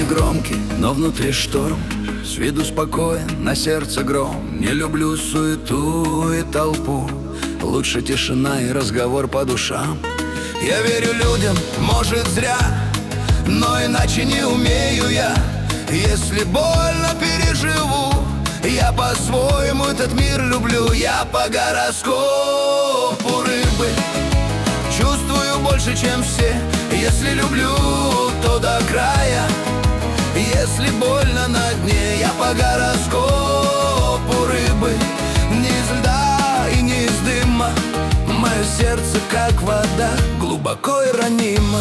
громкий, но внутри шторм. С виду спокоен, на сердце гром. Не люблю суету и толпу. Лучше тишина и разговор по душам. Я верю людям, может зря, но иначе не умею я. Если больно переживу, я по-своему этот мир люблю. Я по гороскопу рыбы чувствую больше, чем все. Если люблю, то до края. Если больно на дне, я по гороскопу рыбы. Не из льда и не из дыма. Мое сердце, как вода, глубоко и ранимо.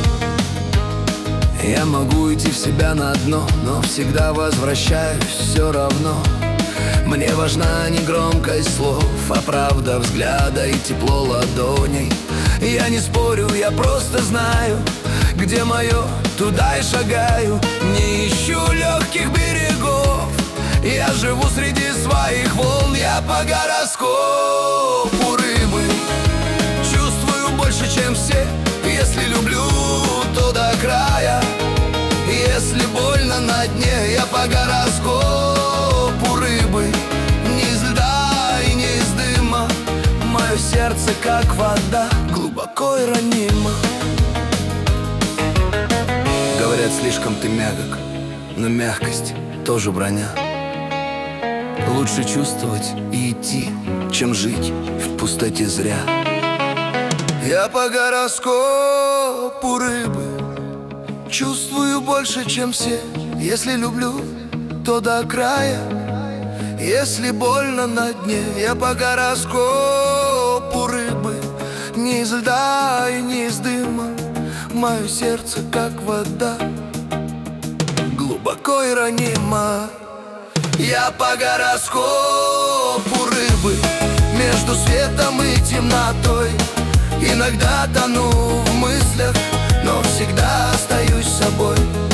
Я могу идти в себя на дно, но всегда возвращаюсь все равно. Мне важна не громкость слов, а правда взгляда и тепло ладоней. Я не спорю, я просто знаю, где мое, туда и шагаю. Не ищу легких берегов, я живу среди своих волн. Я по гороскопу рыбы чувствую больше, чем все. Если люблю, то до края. Если больно на дне, я по гороскопу рыбы. Не из льда и не из дыма. Мое сердце, как вода, глубоко и ранимо. Говорят, слишком ты мягок, но мягкость тоже броня. Лучше чувствовать и идти, чем жить в пустоте зря. Я по гороскопу рыбы чувствую больше, чем все. Если люблю, то до края. Если больно на дне, я по гороскопу рыбы. Не из льда и не из дыма. Мое сердце, как вода, глубоко и ранимо. Я по гороскопу рыбы между светом и темнотой. Иногда тону в мыслях, но всегда остаюсь собой.